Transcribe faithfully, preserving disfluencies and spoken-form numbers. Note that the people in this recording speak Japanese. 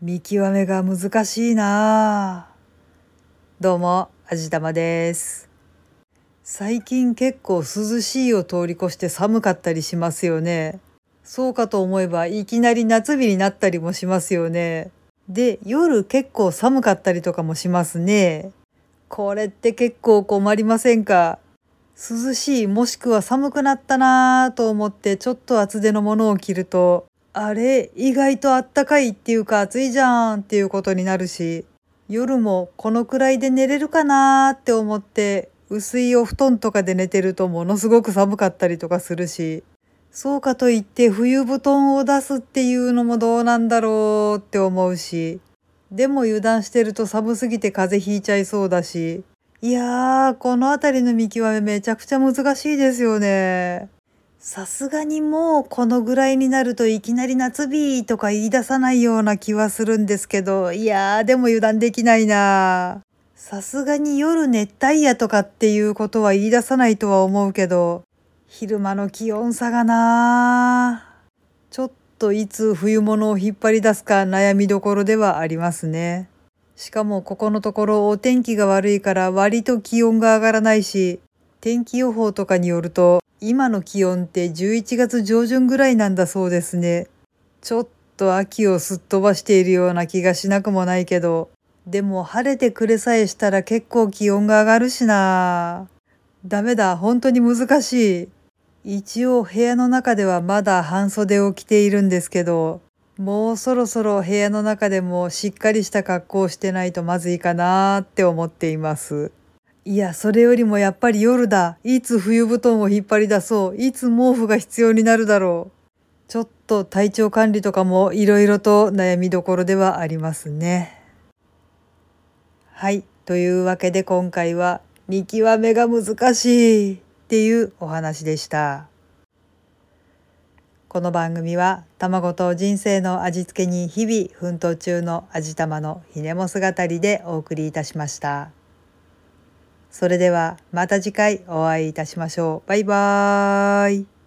見極めが難しいなあ。どうも、あじたまです。最近結構涼しいを通り越して寒かったりしますよね。そうかと思えばいきなり夏日になったりもしますよね。で、夜結構寒かったりとかもしますね。これって結構困りませんか？涼しいもしくは寒くなったなぁと思ってちょっと厚手のものを着ると、あれ意外とあったかいっていうか暑いじゃんっていうことになるし、夜もこのくらいで寝れるかなーって思って薄いお布団とかで寝てるとものすごく寒かったりとかするし、そうかといって冬布団を出すっていうのもどうなんだろうって思うし、でも油断してると寒すぎて風邪ひいちゃいそうだし、いやー、このあたりの見極めめちゃくちゃ難しいですよね。さすがにもうこのぐらいになるといきなり夏日とか言い出さないような気はするんですけど、いやーでも油断できないな。さすがに夜熱帯夜とかっていうことは言い出さないとは思うけど、昼間の気温差がな。ちょっといつ冬物を引っ張り出すか悩みどころではありますね。しかもここのところお天気が悪いから割と気温が上がらないし、天気予報とかによると今の気温ってじゅういちがつ上旬ぐらいなんだそうですね。ちょっと秋をすっ飛ばしているような気がしなくもないけど、でも晴れてくれさえしたら結構気温が上がるしな。ダメだ、本当に難しい。一応部屋の中ではまだ半袖を着ているんですけど、もうそろそろ部屋の中でもしっかりした格好をしてないとまずいかなーって思っています。いや、それよりもやっぱり夜だ。いつ冬布団を引っ張り出そう。いつ毛布が必要になるだろう。ちょっと体調管理とかもいろいろと悩みどころではありますね。はい。というわけで今回は見極めが難しいっていうお話でした。この番組は卵と人生の味付けに日々奮闘中の味玉のひねも姿でお送りいたしました。それではまた次回お会いいたしましょう。バイバーイ。